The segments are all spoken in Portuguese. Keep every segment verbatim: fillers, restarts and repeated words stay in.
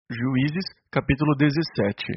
Juízes, capítulo dezessete.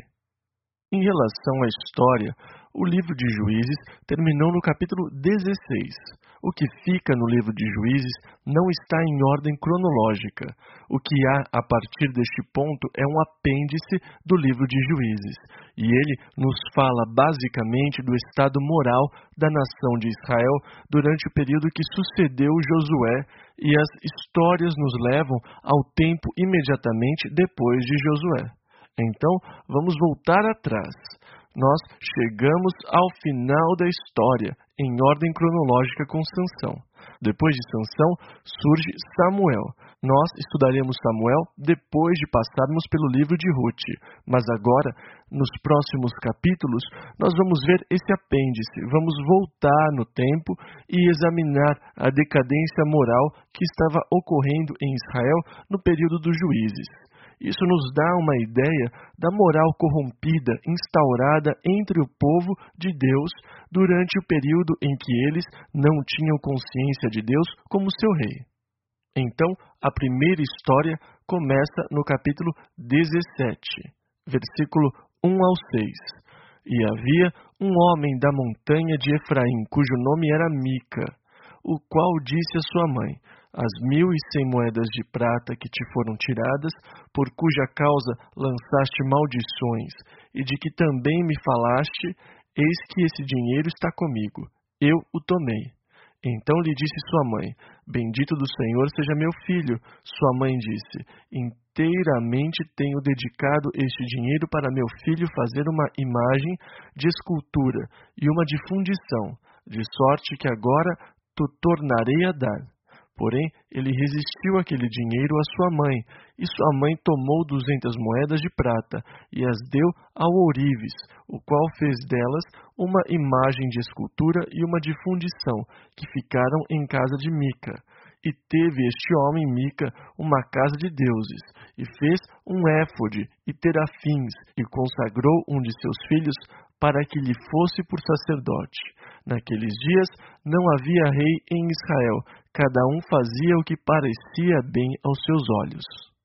Em relação à história, o livro de Juízes terminou no capítulo dezesseis. O que fica no livro de Juízes não está em ordem cronológica. O que há a partir deste ponto é um apêndice do livro de Juízes, e ele nos fala basicamente do estado moral da nação de Israel durante o período que sucedeu Josué, e as histórias nos levam ao tempo imediatamente depois de Josué. Então, vamos voltar atrás. Nós chegamos ao final da história, em ordem cronológica com Sansão. Depois de Sansão, surge Samuel. Nós estudaremos Samuel depois de passarmos pelo livro de Ruth. Mas agora, nos próximos capítulos, nós vamos ver esse apêndice. Vamos voltar no tempo e examinar a decadência moral que estava ocorrendo em Israel no período dos juízes. Isso nos dá uma ideia da moral corrompida instaurada entre o povo de Deus durante o período em que eles não tinham consciência de Deus como seu rei. Então, a primeira história começa no capítulo dezessete, versículo um ao seis. E havia um homem da montanha de Efraim, cujo nome era Mica, o qual disse à sua mãe: as mil e cem moedas de prata que te foram tiradas, por cuja causa lançaste maldições, e de que também me falaste, eis que esse dinheiro está comigo. Eu o tomei. Então lhe disse sua mãe: bendito do Senhor seja meu filho. Sua mãe disse: inteiramente tenho dedicado este dinheiro para meu filho fazer uma imagem de escultura e uma de fundição, de sorte que agora te tornarei a dar. Porém, ele resistiu aquele dinheiro à sua mãe, e sua mãe tomou duzentas moedas de prata, e as deu ao ourives, o qual fez delas uma imagem de escultura e uma de fundição, que ficaram em casa de Mica. E teve este homem, Mica, uma casa de deuses, e fez um éfode e terafins, e consagrou um de seus filhos para que lhe fosse por sacerdote. Naqueles dias não havia rei em Israel, cada um fazia o que parecia bem aos seus olhos.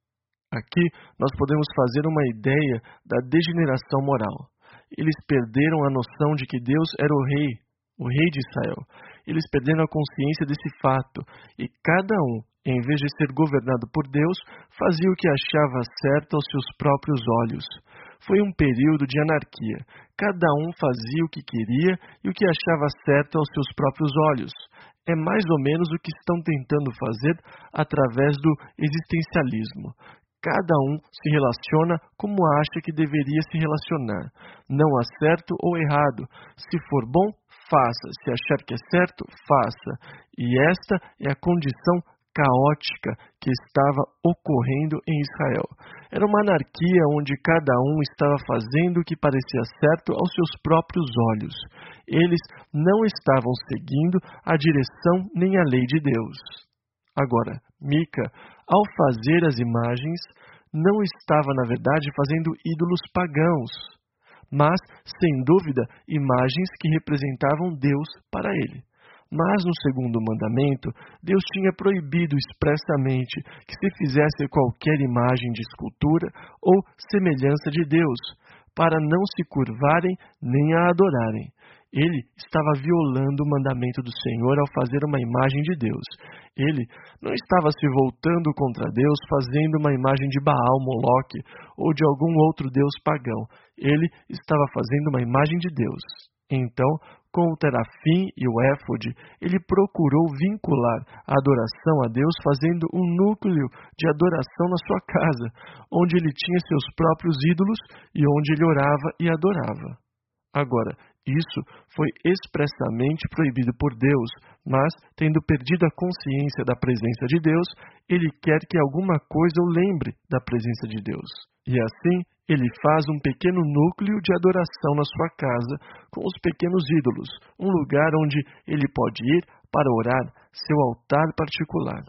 Aqui nós podemos fazer uma ideia da degeneração moral. Eles perderam a noção de que Deus era o rei, o rei de Israel. Eles perderam a consciência desse fato, e cada um, em vez de ser governado por Deus, fazia o que achava certo aos seus próprios olhos. Foi um período de anarquia. Cada um fazia o que queria e o que achava certo aos seus próprios olhos. É mais ou menos o que estão tentando fazer através do existencialismo. Cada um se relaciona como acha que deveria se relacionar. Não há certo ou errado. Se for bom, faça. Se achar que é certo, faça. E esta é a condição caótica que estava ocorrendo em Israel. Era uma anarquia onde cada um estava fazendo o que parecia certo aos seus próprios olhos. Eles não estavam seguindo a direção nem a lei de Deus. Agora, Mica, ao fazer as imagens, não estava, na verdade, fazendo ídolos pagãos, mas, sem dúvida, imagens que representavam Deus para ele. Mas no segundo mandamento, Deus tinha proibido expressamente que se fizesse qualquer imagem de escultura ou semelhança de Deus, para não se curvarem nem a adorarem. Ele estava violando o mandamento do Senhor ao fazer uma imagem de Deus. Ele não estava se voltando contra Deus fazendo uma imagem de Baal, Moloque ou de algum outro deus pagão. Ele estava fazendo uma imagem de Deus. Então, com o terafim e o éfode, ele procurou vincular a adoração a Deus fazendo um núcleo de adoração na sua casa, onde ele tinha seus próprios ídolos e onde ele orava e adorava. Agora, isso foi expressamente proibido por Deus, mas, tendo perdido a consciência da presença de Deus, ele quer que alguma coisa o lembre da presença de Deus. E assim, ele faz um pequeno núcleo de adoração na sua casa, com os pequenos ídolos, um lugar onde ele pode ir para orar, seu altar particular.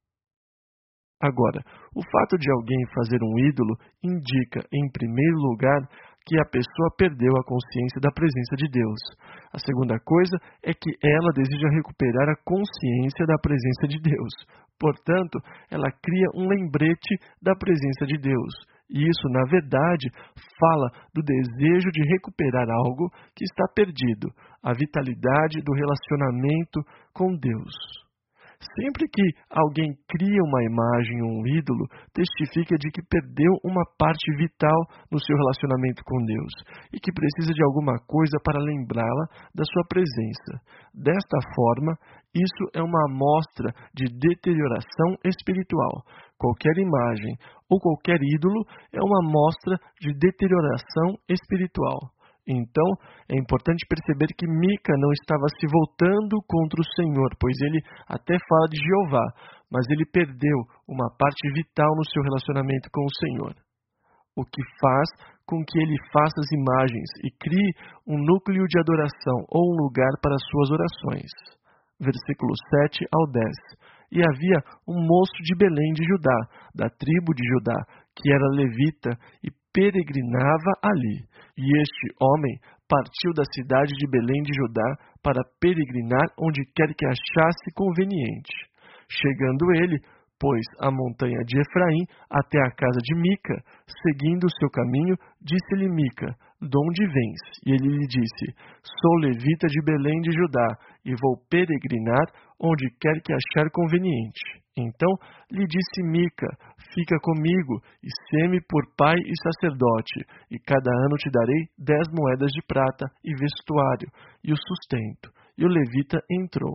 Agora, o fato de alguém fazer um ídolo indica, em primeiro lugar, que a pessoa perdeu a consciência da presença de Deus. A segunda coisa é que ela deseja recuperar a consciência da presença de Deus. Portanto, ela cria um lembrete da presença de Deus. E isso, na verdade, fala do desejo de recuperar algo que está perdido, a vitalidade do relacionamento com Deus. Sempre que alguém cria uma imagem ou um ídolo, testifica de que perdeu uma parte vital no seu relacionamento com Deus e que precisa de alguma coisa para lembrá-la da sua presença. Desta forma, isso é uma amostra de deterioração espiritual. Qualquer imagem ou qualquer ídolo é uma amostra de deterioração espiritual. Então, é importante perceber que Mica não estava se voltando contra o Senhor, pois ele até fala de Jeová, mas ele perdeu uma parte vital no seu relacionamento com o Senhor. O que faz com que ele faça as imagens e crie um núcleo de adoração ou um lugar para suas orações. Versículos sete ao dez. E havia um moço de Belém de Judá, da tribo de Judá, que era levita e peregrinava ali. E este homem partiu da cidade de Belém de Judá para peregrinar onde quer que achasse conveniente. Chegando ele, pois, a montanha de Efraim até a casa de Mica, seguindo o seu caminho, disse-lhe Mica: de onde vens? E ele lhe disse: sou levita de Belém de Judá, e vou peregrinar onde quer que achar conveniente. Então lhe disse Mica: fica comigo, e sê-me por pai e sacerdote, e cada ano te darei dez moedas de prata e vestuário, e o sustento. E o levita entrou.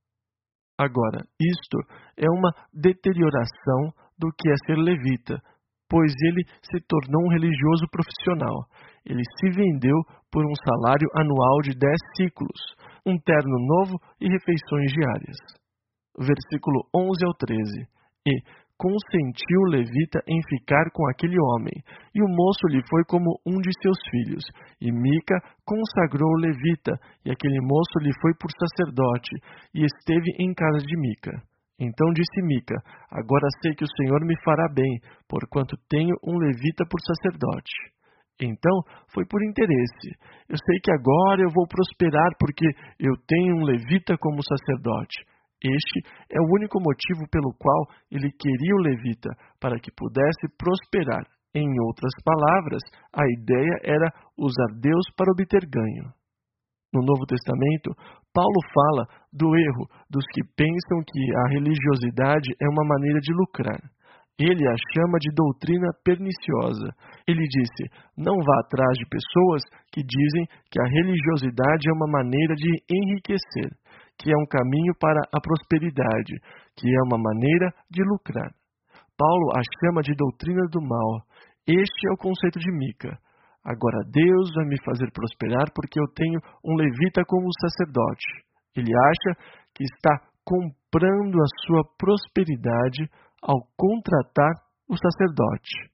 Agora, isto é uma deterioração do que é ser levita, pois ele se tornou um religioso profissional. Ele se vendeu por um salário anual de dez ciclos, um terno novo e refeições diárias. Versículo onze ao treze. E consentiu o levita em ficar com aquele homem, e o moço lhe foi como um de seus filhos. E Mica consagrou o levita, e aquele moço lhe foi por sacerdote, e esteve em casa de Mica. Então disse Mica: agora sei que o Senhor me fará bem, porquanto tenho um levita por sacerdote. Então foi por interesse. Eu sei que agora eu vou prosperar, porque eu tenho um levita como sacerdote. Este é o único motivo pelo qual ele queria o levita, para que pudesse prosperar. Em outras palavras, a ideia era usar Deus para obter ganho. No Novo Testamento, Paulo fala do erro dos que pensam que a religiosidade é uma maneira de lucrar. Ele a chama de doutrina perniciosa. Ele disse: não vá atrás de pessoas que dizem que a religiosidade é uma maneira de enriquecer, que é um caminho para a prosperidade, que é uma maneira de lucrar. Paulo a chama de doutrina do mal. Este é o conceito de Mica. Agora Deus vai me fazer prosperar porque eu tenho um levita como sacerdote. Ele acha que está comprando a sua prosperidade ao contratar o sacerdote.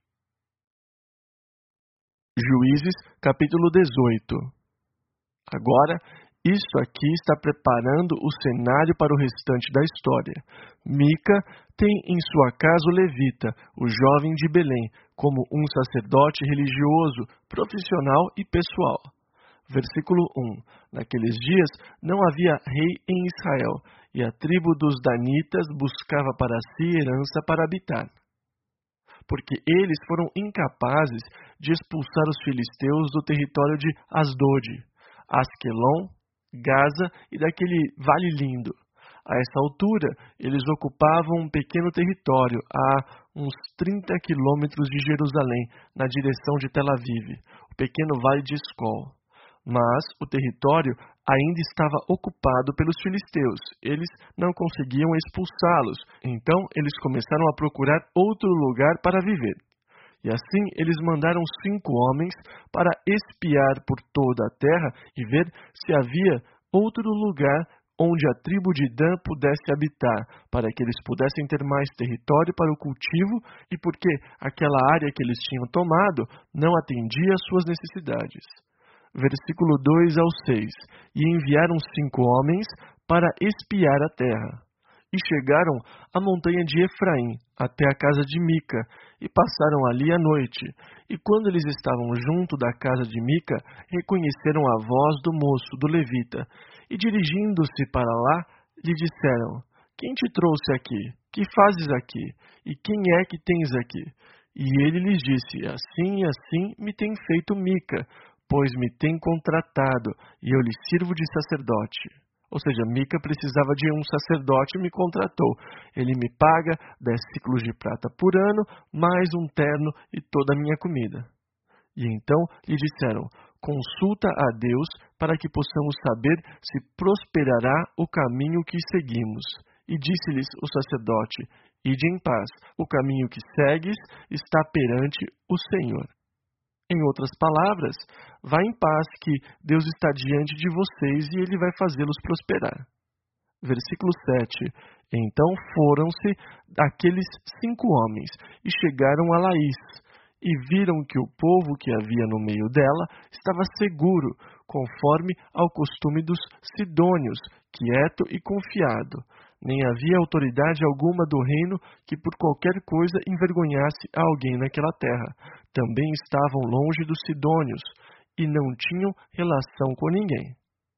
Juízes, capítulo dezoito. Agora, isso aqui está preparando o cenário para o restante da história. Mica tem em sua casa o levita, o jovem de Belém, como um sacerdote religioso, profissional e pessoal. Versículo um. Naqueles dias não havia rei em Israel, e a tribo dos danitas buscava para si herança para habitar. Porque eles foram incapazes de expulsar os filisteus do território de Asdod, Asquelon, Gaza e daquele Vale Lindo. A essa altura, eles ocupavam um pequeno território a uns trinta quilômetros de Jerusalém, na direção de Tel Aviv, o pequeno Vale de Escol. Mas o território ainda estava ocupado pelos filisteus. Eles não conseguiam expulsá-los, então eles começaram a procurar outro lugar para viver. E assim eles mandaram cinco homens para espiar por toda a terra e ver se havia outro lugar onde a tribo de Dan pudesse habitar, para que eles pudessem ter mais território para o cultivo e porque aquela área que eles tinham tomado não atendia às suas necessidades. Versículo dois ao seis. E enviaram cinco homens para espiar a terra. E chegaram à montanha de Efraim, até a casa de Mica, e passaram ali a noite. E quando eles estavam junto da casa de Mica, reconheceram a voz do moço, do levita, e dirigindo-se para lá, lhe disseram: quem te trouxe aqui? Que fazes aqui? E quem é que tens aqui? E ele lhes disse: assim e assim me tem feito Mica, pois me tem contratado, e eu lhe sirvo de sacerdote. Ou seja, Mica precisava de um sacerdote e me contratou. Ele me paga dez ciclos de prata por ano, mais um terno e toda a minha comida. E então lhe disseram: consulta a Deus para que possamos saber se prosperará o caminho que seguimos. E disse-lhes o sacerdote: ide em paz, o caminho que segues está perante o Senhor. Em outras palavras, vá em paz, que Deus está diante de vocês e Ele vai fazê-los prosperar. Versículo sete. Então foram-se aqueles cinco homens e chegaram a Laís, e viram que o povo que havia no meio dela estava seguro, conforme ao costume dos sidônios, quieto e confiado. Nem havia autoridade alguma do reino que por qualquer coisa envergonhasse a alguém naquela terra. Também estavam longe dos sidônios, e não tinham relação com ninguém.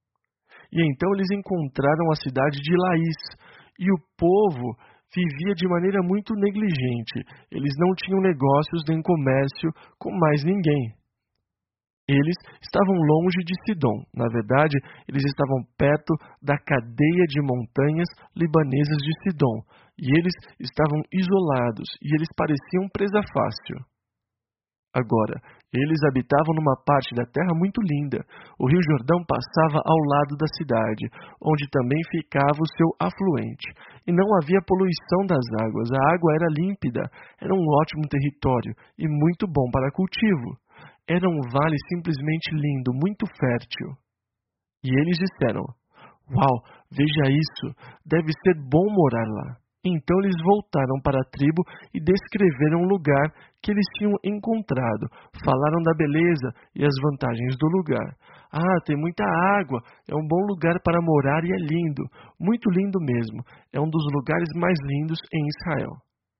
E então eles encontraram a cidade de Laís, e o povo vivia de maneira muito negligente. Eles não tinham negócios nem comércio com mais ninguém. Eles estavam longe de Sidom. Na verdade, eles estavam perto da cadeia de montanhas libanesas de Sidom. E eles estavam isolados, e eles pareciam presa fácil. Agora, eles habitavam numa parte da terra muito linda. O rio Jordão passava ao lado da cidade, onde também ficava o seu afluente. E não havia poluição das águas. A água era límpida. Era um ótimo território e muito bom para cultivo. Era um vale simplesmente lindo, muito fértil. E eles disseram: uau, veja isso, deve ser bom morar lá. Então eles voltaram para a tribo e descreveram o lugar que eles tinham encontrado. Falaram da beleza e as vantagens do lugar. Ah, tem muita água, é um bom lugar para morar e é lindo, muito lindo mesmo. É um dos lugares mais lindos em Israel.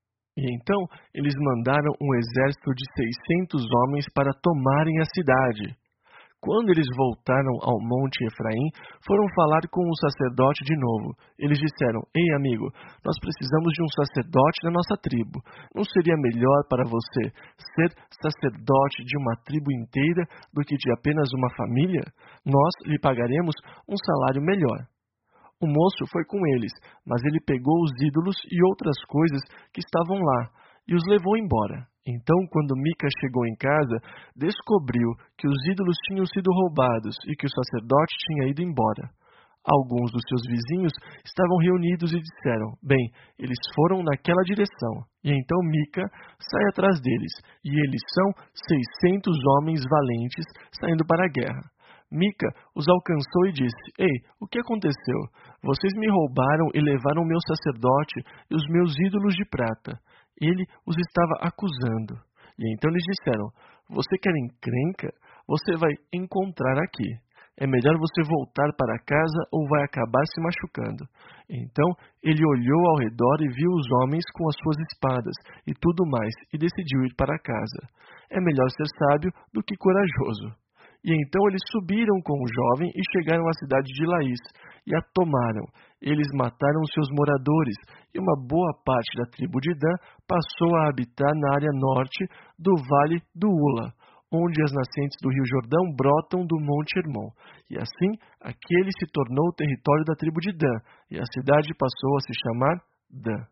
E então eles mandaram um exército de seiscentos homens para tomarem a cidade. Quando eles voltaram ao Monte Efraim, foram falar com o sacerdote de novo. Eles disseram: ei, amigo, nós precisamos de um sacerdote na nossa tribo. Não seria melhor para você ser sacerdote de uma tribo inteira do que de apenas uma família? Nós lhe pagaremos um salário melhor. O moço foi com eles, mas ele pegou os ídolos e outras coisas que estavam lá e os levou embora. Então, quando Mica chegou em casa, descobriu que os ídolos tinham sido roubados e que o sacerdote tinha ido embora. Alguns dos seus vizinhos estavam reunidos e disseram: bem, eles foram naquela direção. E então Mica sai atrás deles, e eles são seiscentos homens valentes saindo para a guerra. Mica os alcançou e disse: ei, o que aconteceu? Vocês me roubaram e levaram o meu sacerdote e os meus ídolos de prata. Ele os estava acusando. E então eles disseram: você quer encrenca? Você vai encontrar aqui. É melhor você voltar para casa ou vai acabar se machucando. Então ele olhou ao redor e viu os homens com as suas espadas e tudo mais, e decidiu ir para casa. É melhor ser sábio do que corajoso. E então eles subiram com o jovem e chegaram à cidade de Laís, e a tomaram. Eles mataram os seus moradores, e uma boa parte da tribo de Dan passou a habitar na área norte do vale do Ula, onde as nascentes do rio Jordão brotam do Monte Hermon. E assim, aquele se tornou o território da tribo de Dan, e a cidade passou a se chamar Dan.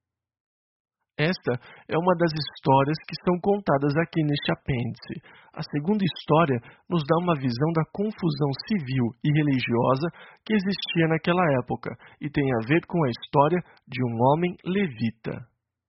Esta é uma das histórias que são contadas aqui neste apêndice. A segunda história nos dá uma visão da confusão civil e religiosa que existia naquela época e tem a ver com a história de um homem levita.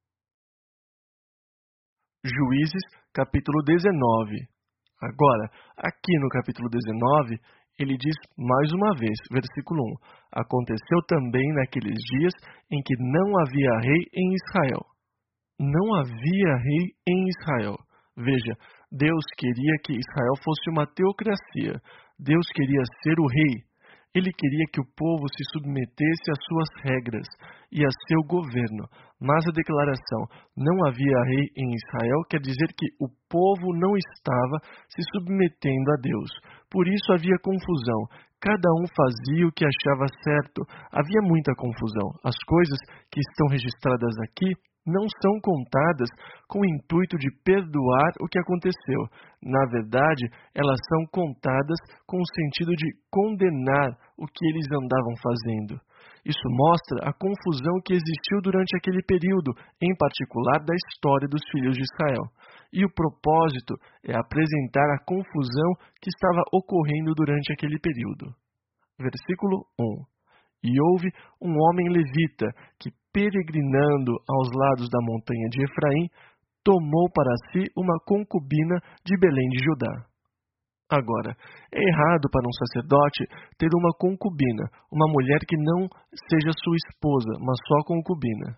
Juízes, capítulo dezenove. Agora, aqui no capítulo dezenove, ele diz mais uma vez, versículo um: aconteceu também naqueles dias em que não havia rei em Israel. Não havia rei em Israel. Veja, Deus queria que Israel fosse uma teocracia. Deus queria ser o rei. Ele queria que o povo se submetesse às suas regras e a seu governo. Mas a declaração "não havia rei em Israel" quer dizer que o povo não estava se submetendo a Deus. Por isso havia confusão. Cada um fazia o que achava certo. Havia muita confusão. As coisas que estão registradas aqui não são contadas com o intuito de perdoar o que aconteceu. Na verdade, elas são contadas com o sentido de condenar o que eles andavam fazendo. Isso mostra a confusão que existiu durante aquele período, em particular da história dos filhos de Israel. E o propósito é apresentar a confusão que estava ocorrendo durante aquele período. Versículo um. E houve um homem levita que, peregrinando aos lados da montanha de Efraim, tomou para si uma concubina de Belém de Judá. Agora, é errado para um sacerdote ter uma concubina, uma mulher que não seja sua esposa, mas só concubina.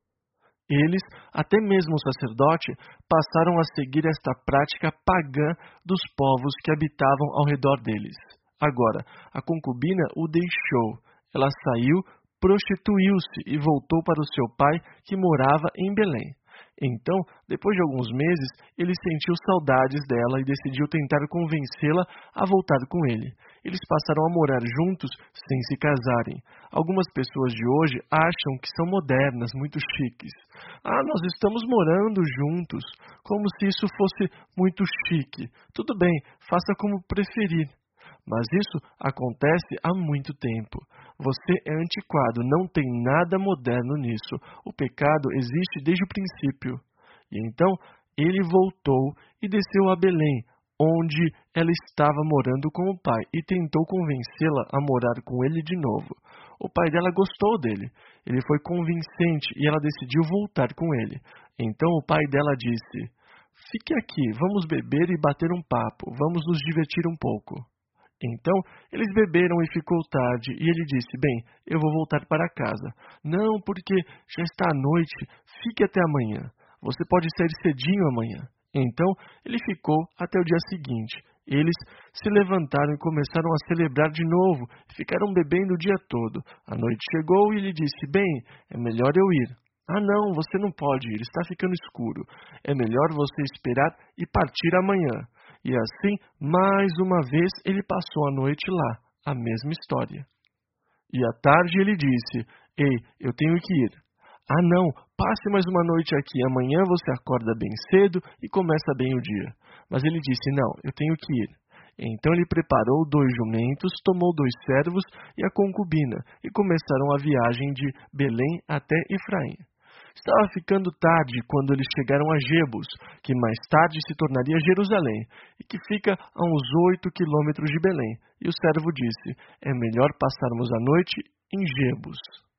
Eles, até mesmo o sacerdote, passaram a seguir esta prática pagã dos povos que habitavam ao redor deles. Agora, a concubina o deixou. Ela saiu, prostituiu-se e voltou para o seu pai, que morava em Belém. Então, depois de alguns meses, ele sentiu saudades dela e decidiu tentar convencê-la a voltar com ele. Eles passaram a morar juntos sem se casarem. Algumas pessoas de hoje acham que são modernas, muito chiques. Ah, nós estamos morando juntos, como se isso fosse muito chique. Tudo bem, faça como preferir. Mas isso acontece há muito tempo. Você é antiquado, não tem nada moderno nisso. O pecado existe desde o princípio. E então ele voltou e desceu a Belém, onde ela estava morando com o pai, e tentou convencê-la a morar com ele de novo. O pai dela gostou dele. Ele foi convincente e ela decidiu voltar com ele. Então o pai dela disse: "Fique aqui, vamos beber e bater um papo, vamos nos divertir um pouco." Então, eles beberam e ficou tarde, e ele disse: "Bem, eu vou voltar para casa." "Não, porque já está à noite, fique até amanhã. Você pode sair cedinho amanhã." Então, ele ficou até o dia seguinte. Eles se levantaram e começaram a celebrar de novo, e ficaram bebendo o dia todo. A noite chegou e ele disse: "Bem, é melhor eu ir." "Ah, não, você não pode ir, está ficando escuro. É melhor você esperar e partir amanhã." E assim, mais uma vez, ele passou a noite lá, a mesma história. E à tarde ele disse: "Ei, eu tenho que ir." "Ah, não, passe mais uma noite aqui, amanhã você acorda bem cedo e começa bem o dia." Mas ele disse: "Não, eu tenho que ir." Então ele preparou dois jumentos, tomou dois servos e a concubina, e começaram a viagem de Belém até Efraim. Estava ficando tarde quando eles chegaram a Jebus, que mais tarde se tornaria Jerusalém, e que fica a uns oito quilômetros de Belém. E o servo disse: "É melhor passarmos a noite em Jebus."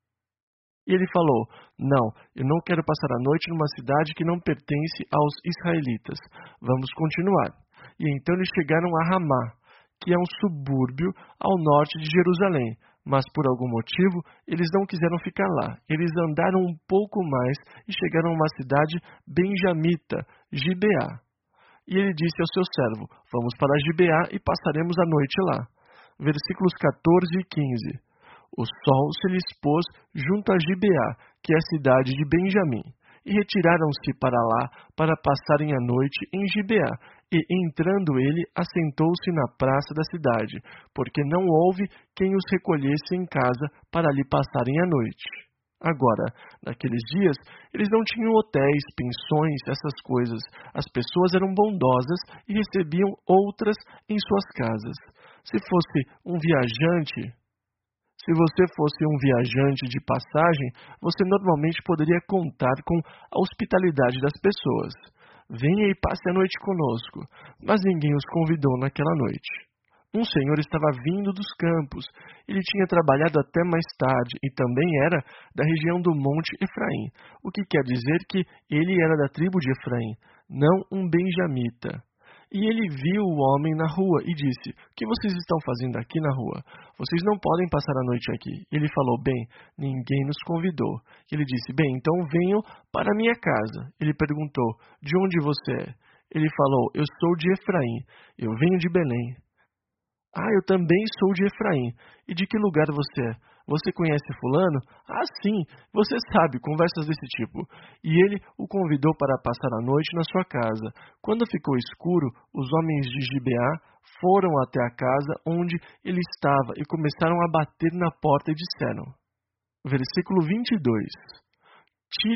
E ele falou: "Não, eu não quero passar a noite numa cidade que não pertence aos israelitas. Vamos continuar." E então eles chegaram a Ramá, que é um subúrbio ao norte de Jerusalém. Mas por algum motivo, eles não quiseram ficar lá. Eles andaram um pouco mais e chegaram a uma cidade benjamita, Gibeá. E ele disse ao seu servo: "Vamos para Gibeá e passaremos a noite lá." Versículos quatorze e quinze. O sol se lhes pôs junto a Gibeá, que é a cidade de Benjamim, e retiraram-se para lá para passarem a noite em Gibeá. E, entrando ele, assentou-se na praça da cidade, porque não houve quem os recolhesse em casa para ali passarem a noite. Agora, naqueles dias, eles não tinham hotéis, pensões, essas coisas. As pessoas eram bondosas e recebiam outras em suas casas. Se fosse um viajante... Se você fosse um viajante de passagem, você normalmente poderia contar com a hospitalidade das pessoas. "Venha e passe a noite conosco." Mas ninguém os convidou naquela noite. Um senhor estava vindo dos campos. Ele tinha trabalhado até mais tarde e também era da região do Monte Efraim, o que quer dizer que ele era da tribo de Efraim, não um benjamita. E ele viu o homem na rua e disse: "O que vocês estão fazendo aqui na rua? Vocês não podem passar a noite aqui." Ele falou: "Bem, ninguém nos convidou." Ele disse: "Bem, então venham para a minha casa." Ele perguntou: "De onde você é?" Ele falou: "Eu sou de Efraim, eu venho de Belém." "Ah, eu também sou de Efraim. E de que lugar você é? Você conhece fulano?" "Ah, sim, você sabe," conversas desse tipo. E ele o convidou para passar a noite na sua casa. Quando ficou escuro, os homens de Gibeá foram até a casa onde ele estava e começaram a bater na porta e disseram, versículo vinte e dois, "Tira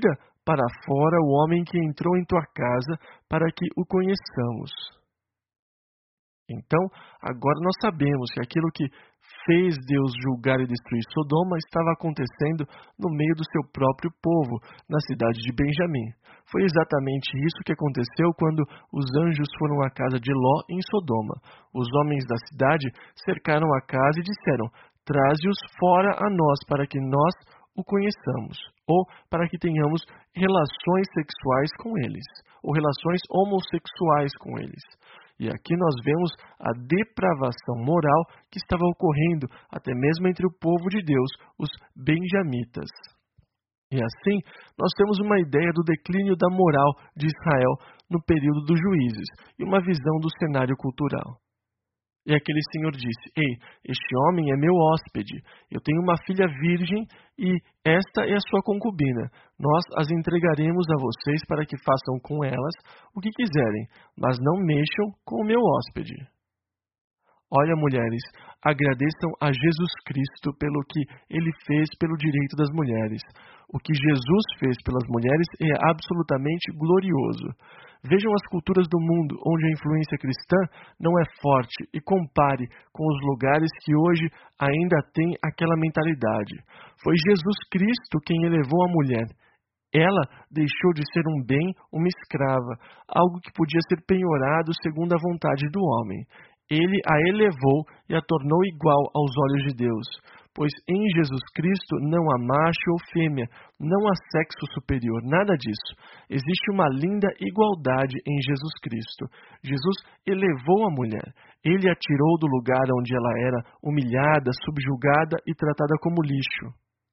para fora o homem que entrou em tua casa, para que o conheçamos. Então, agora nós sabemos que aquilo que fez Deus julgar e destruir Sodoma estava acontecendo no meio do seu próprio povo, na cidade de Benjamim. Foi exatamente isso que aconteceu quando os anjos foram à casa de Ló em Sodoma. Os homens da cidade cercaram a casa e disseram: traze-os fora a nós para que nós o conheçamos, ou para que tenhamos relações sexuais com eles, ou relações homossexuais com eles. E aqui nós vemos a depravação moral que estava ocorrendo até mesmo entre o povo de Deus, os benjamitas. E assim, nós temos uma ideia do declínio da moral de Israel no período dos juízes e uma visão do cenário cultural. E aquele senhor disse: ei, este homem é meu hóspede, eu tenho uma filha virgem e esta é a sua concubina. Nós as entregaremos a vocês para que façam com elas o que quiserem, mas não mexam com o meu hóspede. Olha, mulheres, agradeçam a Jesus Cristo pelo que Ele fez pelo direito das mulheres. O que Jesus fez pelas mulheres é absolutamente glorioso. Vejam as culturas do mundo onde a influência cristã não é forte e compare com os lugares que hoje ainda têm aquela mentalidade. Foi Jesus Cristo quem elevou a mulher. Ela deixou de ser um bem, uma escrava, algo que podia ser penhorado segundo a vontade do homem. Ele a elevou e a tornou igual aos olhos de Deus, pois em Jesus Cristo não há macho ou fêmea, não há sexo superior, nada disso. Existe uma linda igualdade em Jesus Cristo. Jesus elevou a mulher, ele a tirou do lugar onde ela era humilhada, subjugada e tratada como lixo,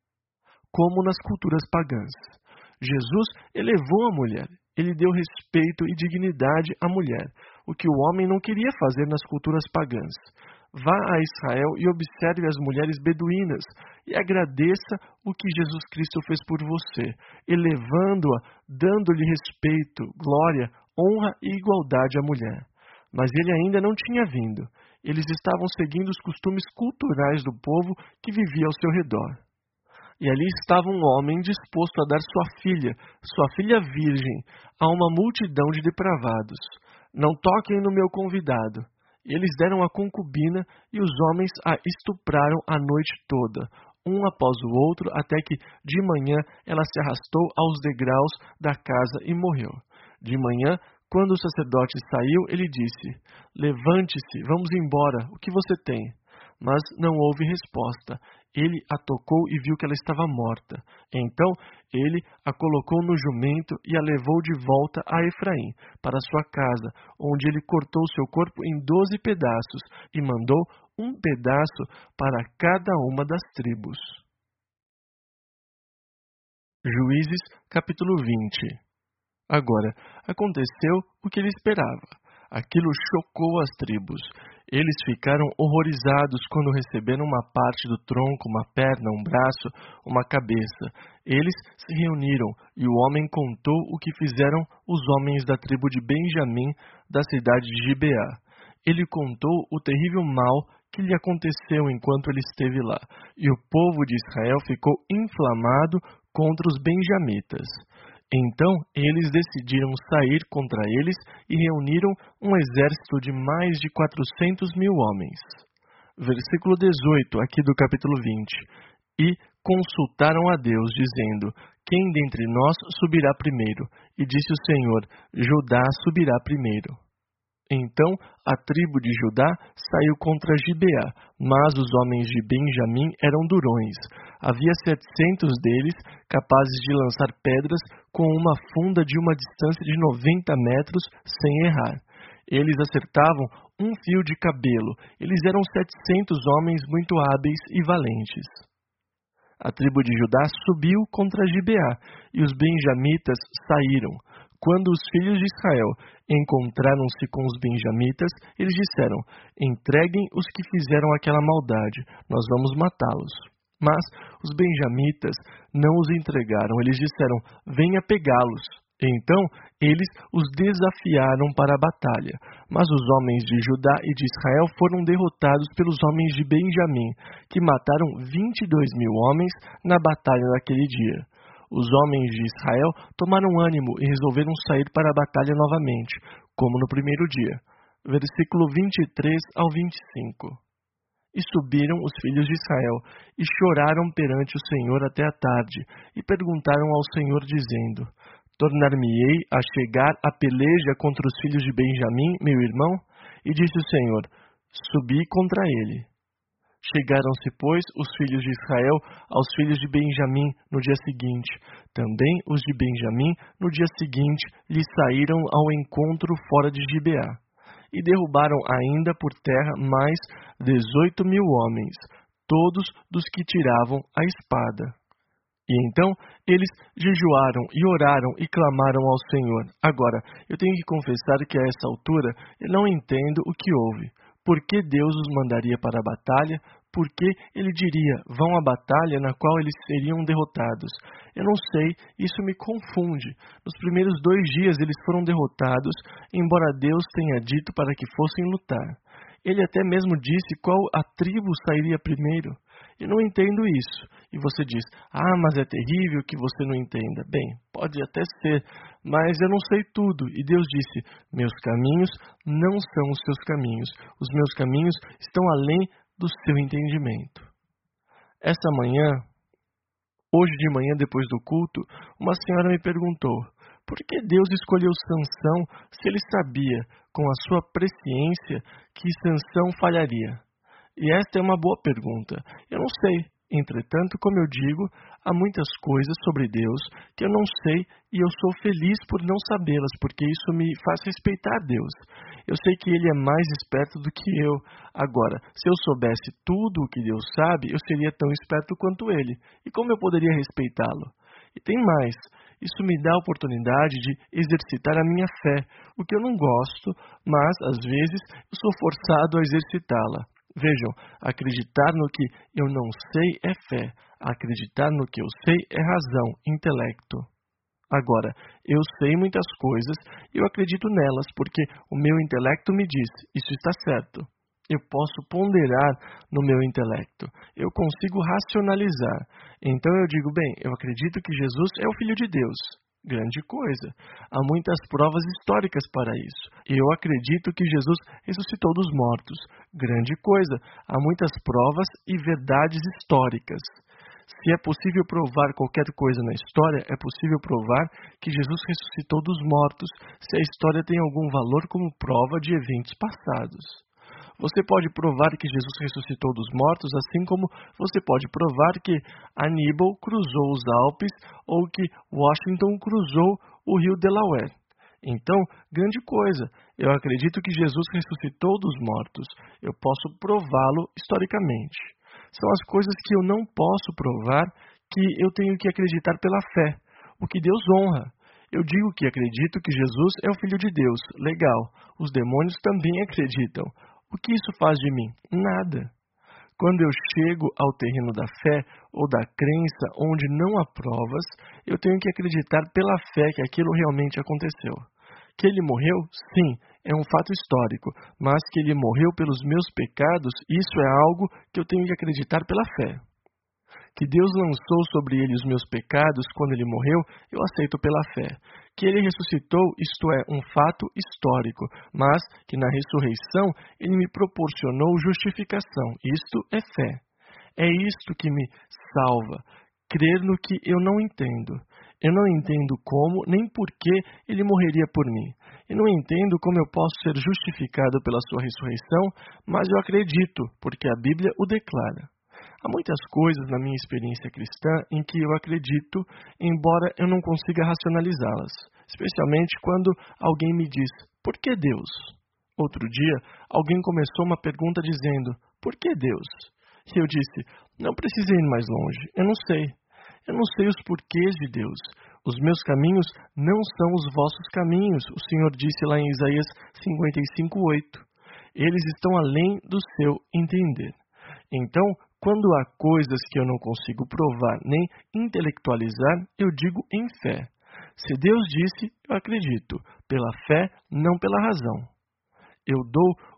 como nas culturas pagãs. Jesus elevou a mulher, ele deu respeito e dignidade à mulher, o que o homem não queria fazer nas culturas pagãs. Vá a Israel e observe as mulheres beduínas e agradeça o que Jesus Cristo fez por você, elevando-a, dando-lhe respeito, glória, honra e igualdade à mulher. Mas ele ainda não tinha vindo. Eles estavam seguindo os costumes culturais do povo que vivia ao seu redor. E ali estava um homem disposto a dar sua filha, sua filha virgem, a uma multidão de depravados. Não toquem no meu convidado. E eles deram a concubina e os homens a estupraram a noite toda, um após o outro, até que de manhã ela se arrastou aos degraus da casa e morreu. De manhã, quando o sacerdote saiu, ele disse: levante-se, vamos embora, o que você tem? Mas não houve resposta. Ele a tocou e viu que ela estava morta. Então ele a colocou no jumento e a levou de volta a Efraim, para sua casa, onde ele cortou seu corpo em doze pedaços e mandou um pedaço para cada uma das tribos. Juízes, capítulo vinte. Agora, aconteceu o que ele esperava. Aquilo chocou as tribos. Eles ficaram horrorizados quando receberam uma parte do tronco, uma perna, um braço, uma cabeça. Eles se reuniram e o homem contou o que fizeram os homens da tribo de Benjamim, da cidade de Gibeá. Ele contou o terrível mal que lhe aconteceu enquanto ele esteve lá, e o povo de Israel ficou inflamado contra os benjamitas. Então eles decidiram sair contra eles e reuniram um exército de mais de quatrocentos mil homens. Versículo dezoito, aqui do capítulo vinte. E consultaram a Deus, dizendo: quem dentre nós subirá primeiro? E disse o Senhor: Judá subirá primeiro. Então a tribo de Judá saiu contra Gibeá, mas os homens de Benjamim eram durões. Havia setecentos deles, capazes de lançar pedras com uma funda de uma distância de noventa metros, sem errar. Eles acertavam um fio de cabelo. Eles eram setecentos homens muito hábeis e valentes. A tribo de Judá subiu contra Gibeá, e os benjamitas saíram. Quando os filhos de Israel encontraram-se com os benjamitas, eles disseram: entreguem os que fizeram aquela maldade, nós vamos matá-los. Mas os benjamitas não os entregaram, eles disseram: venha pegá-los. Então eles os desafiaram para a batalha. Mas os homens de Judá e de Israel foram derrotados pelos homens de Benjamim, que mataram vinte e dois mil homens na batalha daquele dia. Os homens de Israel tomaram ânimo e resolveram sair para a batalha novamente, como no primeiro dia. Versículo vinte e três ao vinte e cinco. E subiram os filhos de Israel, e choraram perante o Senhor até a tarde, e perguntaram ao Senhor, dizendo: Tornar-me-ei a chegar a peleja contra os filhos de Benjamim, meu irmão? E disse o Senhor: Subi contra ele. Chegaram-se, pois, os filhos de Israel aos filhos de Benjamim no dia seguinte. Também os de Benjamim, no dia seguinte, lhes saíram ao encontro fora de Gibeá. E derrubaram ainda por terra mais dezoito mil homens, todos dos que tiravam a espada. E então eles jejuaram e oraram e clamaram ao Senhor. Agora, eu tenho que confessar que a essa altura eu não entendo o que houve. Por que Deus os mandaria para a batalha? Por que ele diria, vão à batalha na qual eles seriam derrotados? Eu não sei, isso me confunde. Nos primeiros dois dias eles foram derrotados, embora Deus tenha dito para que fossem lutar. Ele até mesmo disse qual a tribo sairia primeiro. Eu não entendo isso. E você diz, ah, mas é terrível que você não entenda. Bem, pode até ser, mas eu não sei tudo. E Deus disse, meus caminhos não são os seus caminhos. Os meus caminhos estão além do seu entendimento. Essa manhã, hoje de manhã depois do culto, uma senhora me perguntou, por que Deus escolheu Sansão se ele sabia, com a sua presciência, que Sansão falharia? E esta é uma boa pergunta. Eu não sei. Entretanto, como eu digo, há muitas coisas sobre Deus que eu não sei e eu sou feliz por não sabê-las, porque isso me faz respeitar Deus. Eu sei que Ele é mais esperto do que eu. Agora, se eu soubesse tudo o que Deus sabe, eu seria tão esperto quanto Ele. E como eu poderia respeitá-lo? E tem mais. Isso me dá a oportunidade de exercitar a minha fé, o que eu não gosto, mas, às vezes, eu sou forçado a exercitá-la. Vejam, acreditar no que eu não sei é fé. Acreditar no que eu sei é razão, intelecto. Agora, eu sei muitas coisas e eu acredito nelas porque o meu intelecto me diz, isso está certo. Eu posso ponderar no meu intelecto. Eu consigo racionalizar. Então eu digo, bem, eu acredito que Jesus é o Filho de Deus. Grande coisa. Há muitas provas históricas para isso. Eu acredito que Jesus ressuscitou dos mortos. Grande coisa. Há muitas provas e verdades históricas. Se é possível provar qualquer coisa na história, é possível provar que Jesus ressuscitou dos mortos, se a história tem algum valor como prova de eventos passados. Você pode provar que Jesus ressuscitou dos mortos, assim como você pode provar que Aníbal cruzou os Alpes ou que Washington cruzou o rio Delaware. Então, grande coisa, eu acredito que Jesus ressuscitou dos mortos. Eu posso prová-lo historicamente. São as coisas que eu não posso provar que eu tenho que acreditar pela fé, o que Deus honra. Eu digo que acredito que Jesus é o Filho de Deus. Legal. Os demônios também acreditam. O que isso faz de mim? Nada. Quando eu chego ao terreno da fé ou da crença onde não há provas, eu tenho que acreditar pela fé que aquilo realmente aconteceu. Que ele morreu? Sim, é um fato histórico, mas que ele morreu pelos meus pecados, isso é algo que eu tenho que acreditar pela fé. Que Deus lançou sobre ele os meus pecados quando ele morreu, eu aceito pela fé. Que ele ressuscitou, isto é, um fato histórico, mas que na ressurreição ele me proporcionou justificação. Isto é fé. É isto que me salva, crer no que eu não entendo. Eu não entendo como nem por que ele morreria por mim. Eu não entendo como eu posso ser justificado pela sua ressurreição, mas eu acredito, porque a Bíblia o declara. Há muitas coisas na minha experiência cristã em que eu acredito, embora eu não consiga racionalizá-las, especialmente quando alguém me diz, por que Deus? Outro dia, alguém começou uma pergunta dizendo, por que Deus? E eu disse, não precisa ir mais longe, eu não sei. Eu não sei os porquês de Deus. Os meus caminhos não são os vossos caminhos, o Senhor disse lá em Isaías cinquenta e cinco, oito. Eles estão além do seu entender. Então, quando há coisas que eu não consigo provar nem intelectualizar, eu digo em fé. Se Deus disse, eu acredito, pela fé, não pela razão. Eu dou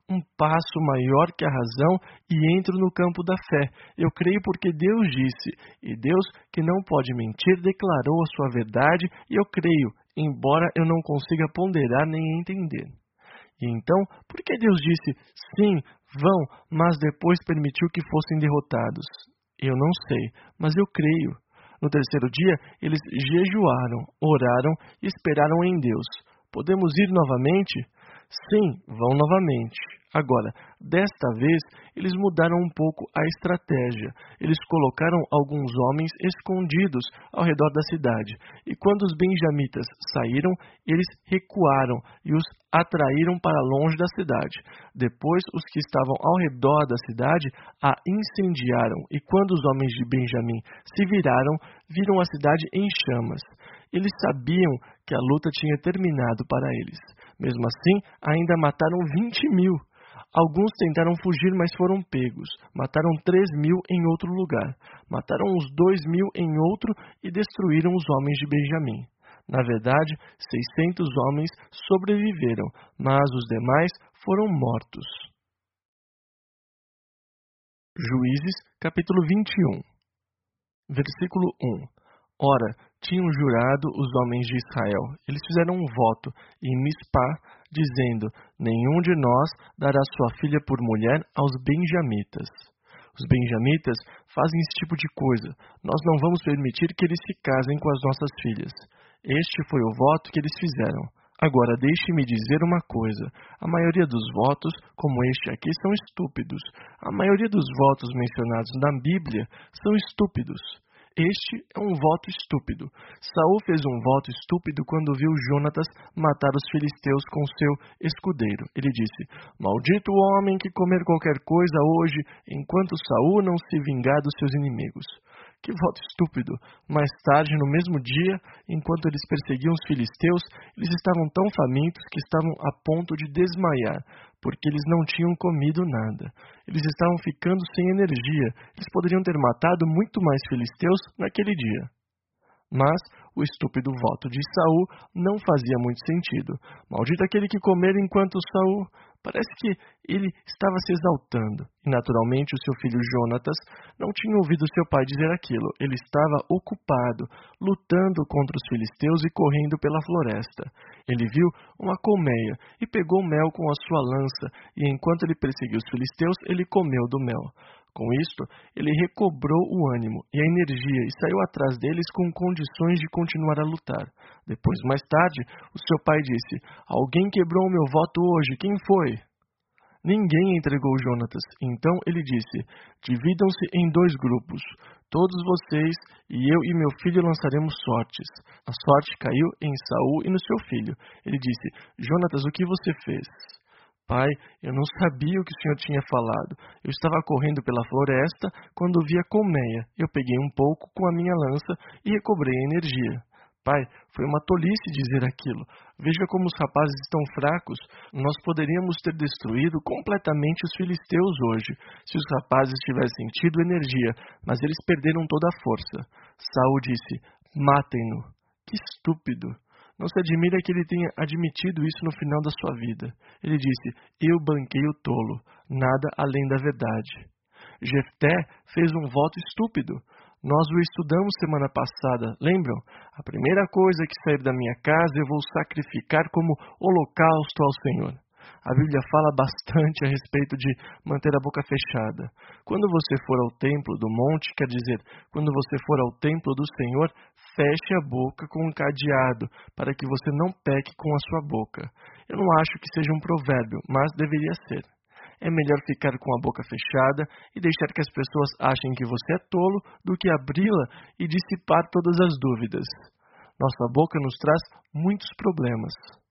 um passo maior que a razão e entro no campo da fé. Eu creio porque Deus disse, e Deus, que não pode mentir, declarou a sua verdade, e eu creio, embora eu não consiga ponderar nem entender. E então, por que Deus disse, sim, vão, mas depois permitiu que fossem derrotados? Eu não sei, mas eu creio. No terceiro dia, eles jejuaram, oraram e esperaram em Deus. Podemos ir novamente? Sim, vão novamente. Agora, desta vez, eles mudaram um pouco a estratégia. Eles colocaram alguns homens escondidos ao redor da cidade. E quando os benjamitas saíram, eles recuaram e os atraíram para longe da cidade. Depois, os que estavam ao redor da cidade a incendiaram. E quando os homens de Benjamim se viraram, viram a cidade em chamas. Eles sabiam que a luta tinha terminado para eles. Mesmo assim, ainda mataram vinte mil. Alguns tentaram fugir, mas foram pegos. Mataram três mil em outro lugar. Mataram os dois mil em outro e destruíram os homens de Benjamim. Na verdade, seiscentos homens sobreviveram, mas os demais foram mortos. Juízes, capítulo vinte e um. Versículo um. Ora, tinham jurado os homens de Israel. Eles fizeram um voto em Mispá, dizendo, nenhum de nós dará sua filha por mulher aos benjamitas. Os benjamitas fazem esse tipo de coisa. Nós não vamos permitir que eles se casem com as nossas filhas. Este foi o voto que eles fizeram. Agora, deixe-me dizer uma coisa. A maioria dos votos, como este aqui, são estúpidos. A maioria dos votos mencionados na Bíblia são estúpidos. Este é um voto estúpido. Saul fez um voto estúpido quando viu Jonatas matar os filisteus com seu escudeiro. Ele disse, maldito o homem que comer qualquer coisa hoje, enquanto Saul não se vingar dos seus inimigos. Que voto estúpido! Mais tarde, no mesmo dia, enquanto eles perseguiam os filisteus, eles estavam tão famintos que estavam a ponto de desmaiar, porque eles não tinham comido nada. Eles estavam ficando sem energia. Eles poderiam ter matado muito mais filisteus naquele dia. Mas o estúpido voto de Saul não fazia muito sentido. Maldito aquele que comer enquanto Saul... Parece que ele estava se exaltando. E naturalmente o seu filho Jonatas não tinha ouvido seu pai dizer aquilo. Ele estava ocupado, lutando contra os filisteus e correndo pela floresta. Ele viu uma colmeia e pegou mel com a sua lança, e enquanto ele perseguiu os filisteus, ele comeu do mel. Com isto, ele recobrou o ânimo e a energia e saiu atrás deles com condições de continuar a lutar. Depois, mais tarde, o seu pai disse, alguém quebrou o meu voto hoje, quem foi? Ninguém entregou Jonatas. Então ele disse, dividam-se em dois grupos. Todos vocês e eu e meu filho lançaremos sortes. A sorte caiu em Saul e no seu filho. Ele disse, Jonatas, o que você fez? Pai, eu não sabia o que o senhor tinha falado. Eu estava correndo pela floresta quando vi a colmeia. Eu peguei um pouco com a minha lança e recobrei a energia. Pai, foi uma tolice dizer aquilo. Veja como os rapazes estão fracos. Nós poderíamos ter destruído completamente os filisteus hoje, se os rapazes tivessem tido energia, mas eles perderam toda a força. Saul disse, matem-no. Que estúpido! Não se admira que ele tenha admitido isso no final da sua vida. Ele disse, eu banquei o tolo, nada além da verdade. Jefté fez um voto estúpido. Nós o estudamos semana passada, lembram? A primeira coisa que sair da minha casa eu vou sacrificar como holocausto ao Senhor. A Bíblia fala bastante a respeito de manter a boca fechada. Quando você for ao templo do monte, quer dizer, quando você for ao templo do Senhor, feche a boca com um cadeado, para que você não peque com a sua boca. Eu não acho que seja um provérbio, mas deveria ser. É melhor ficar com a boca fechada e deixar que as pessoas achem que você é tolo do que abri-la e dissipar todas as dúvidas. Nossa boca nos traz muitos problemas.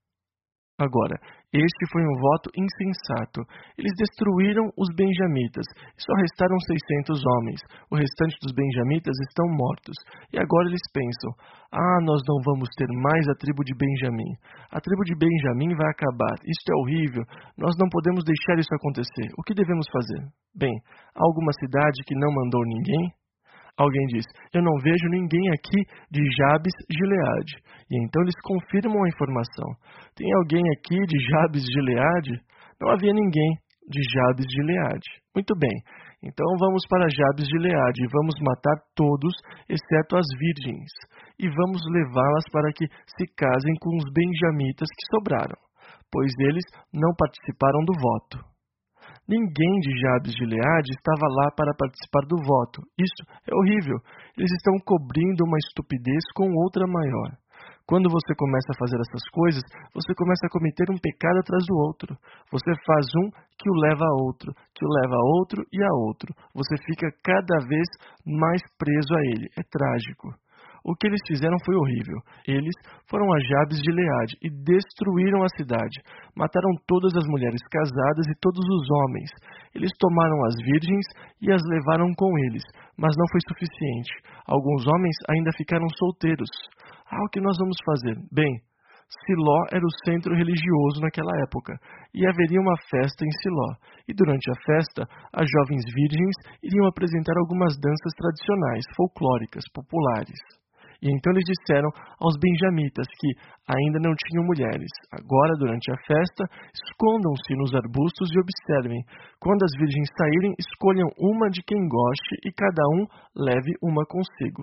Agora, este foi um voto insensato. Eles destruíram os benjamitas e só restaram seiscentos homens. O restante dos benjamitas estão mortos. E agora eles pensam, ah, nós não vamos ter mais a tribo de Benjamim. A tribo de Benjamim vai acabar. Isto é horrível. Nós não podemos deixar isso acontecer. O que devemos fazer? Bem, há alguma cidade que não mandou ninguém? Alguém diz, eu não vejo ninguém aqui de Jabes Gileade. E então eles confirmam a informação. Tem alguém aqui de Jabes Gileade? Não havia ninguém. de Jabes de Gileade. Muito bem, então vamos para Jabes de Gileade e vamos matar todos, exceto as virgens, e vamos levá-las para que se casem com os benjamitas que sobraram, pois eles não participaram do voto. Ninguém de Jabes de Gileade estava lá para participar do voto. Isso é horrível. Eles estão cobrindo uma estupidez com outra maior. Quando você começa a fazer essas coisas, você começa a cometer um pecado atrás do outro. Você faz um que o leva a outro, que o leva a outro e a outro. Você fica cada vez mais preso a ele. É trágico. O que eles fizeram foi horrível. Eles foram a Jabes de Gileade e destruíram a cidade. Mataram todas as mulheres casadas e todos os homens. Eles tomaram as virgens e as levaram com eles, mas não foi suficiente. Alguns homens ainda ficaram solteiros. Ah, o que nós vamos fazer? Bem, Siló era o centro religioso naquela época, e haveria uma festa em Siló. E durante a festa, as jovens virgens iriam apresentar algumas danças tradicionais, folclóricas, populares. E então eles disseram aos benjamitas que ainda não tinham mulheres. Agora, durante a festa, escondam-se nos arbustos e observem. Quando as virgens saírem, escolham uma de quem goste e cada um leve uma consigo.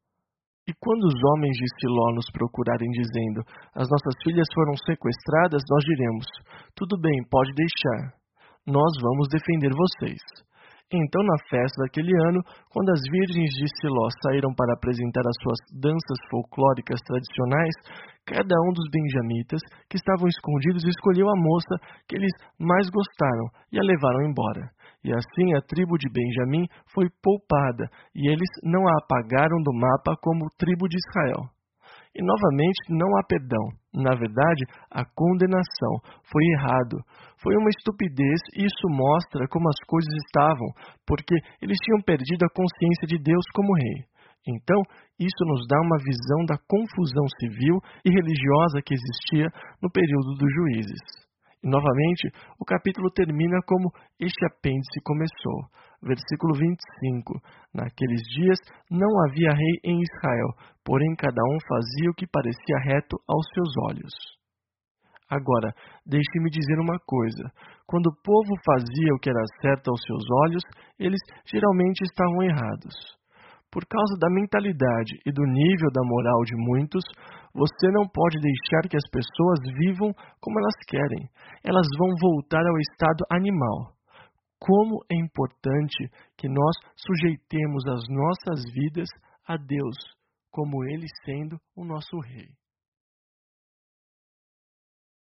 E quando os homens de Siló nos procurarem dizendo: as nossas filhas foram sequestradas, nós diremos: tudo bem, pode deixar. Nós vamos defender vocês. Então, na festa daquele ano, quando as virgens de Siló saíram para apresentar as suas danças folclóricas tradicionais, cada um dos benjamitas que estavam escondidos escolheu a moça que eles mais gostaram e a levaram embora. E assim a tribo de Benjamim foi poupada, e eles não a apagaram do mapa como tribo de Israel. E novamente não há perdão. Na verdade, a condenação foi errado. Foi uma estupidez e isso mostra como as coisas estavam, porque eles tinham perdido a consciência de Deus como rei. Então, isso nos dá uma visão da confusão civil e religiosa que existia no período dos juízes. E novamente, o capítulo termina como este apêndice começou. Versículo vinte e cinco. Naqueles dias não havia rei em Israel, porém cada um fazia o que parecia reto aos seus olhos. Agora, deixe-me dizer uma coisa. Quando o povo fazia o que era certo aos seus olhos, eles geralmente estavam errados. Por causa da mentalidade e do nível da moral de muitos, você não pode deixar que as pessoas vivam como elas querem. Elas vão voltar ao estado animal. Como é importante que nós sujeitemos as nossas vidas a Deus, como Ele sendo o nosso Rei.